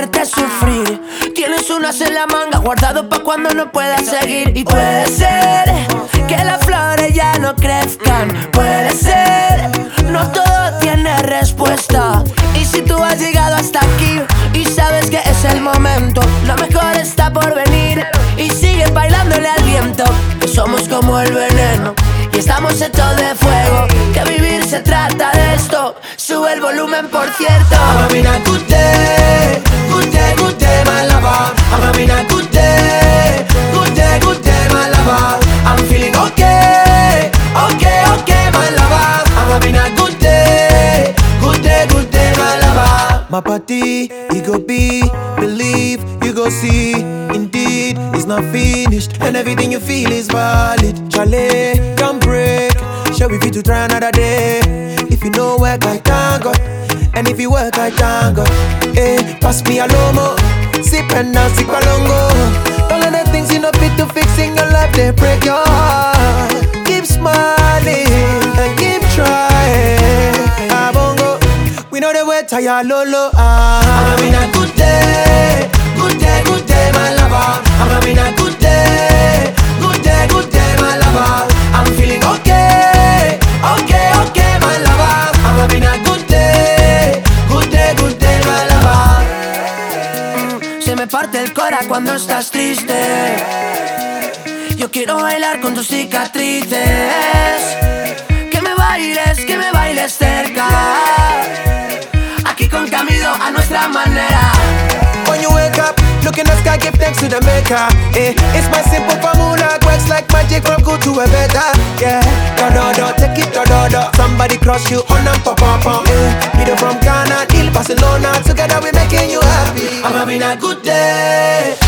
verte sufrir. Tienes un as en la manga guardado pa' cuando no puedas seguir. Y puede ser que las flores ya no crezcan. Puede ser, no todo tiene respuesta. Y si tú has llegado hasta aquí y sabes que es el momento, lo mejor está por venir. Y sigue bailándole al viento, que somos como el veneno y estamos hechos de fuego. Que vivir se trata de esto. Sube el volumen, por cierto. I'm having a good day, good day, good day, my lover. I'm having a good day, good day, good day, my lover. I'm feeling okay, okay, okay, my lover. I'm having a good day, good day, good day, my lover. My party, it go be, believe, you go see. Indeed, it's not finished, and everything you feel is valid. Chalet, don't break. Shall we fit to try another day? If you know work, I thank God. And if you work, I thank God. Hey, pass me a lomo, sip and now sip alongo. All of the things you know fit to fixing your life, they break your heart. Keep smiling and keep trying. Abongo, we know the way tire lolo. I'm having a good day, good day, good day, my lover. I'm having a good day, good day, good day, my lover. I'm feeling okay, okay, okay, my lover. I'm having a good day, good day, good day, my lover. Se me parte el cora cuando estás triste. Yo quiero bailar con tus cicatrices. Que me bailes cerca. Aquí con Camilo a nuestra manera. When you wake up, look in the sky, give thanks to the maker. It's my simple formula, works like magic from good to a better. Yeah, do, take it, do. Somebody cross you on and pop. Either from Ghana till Barcelona, together we making you happy. I'm having a good day,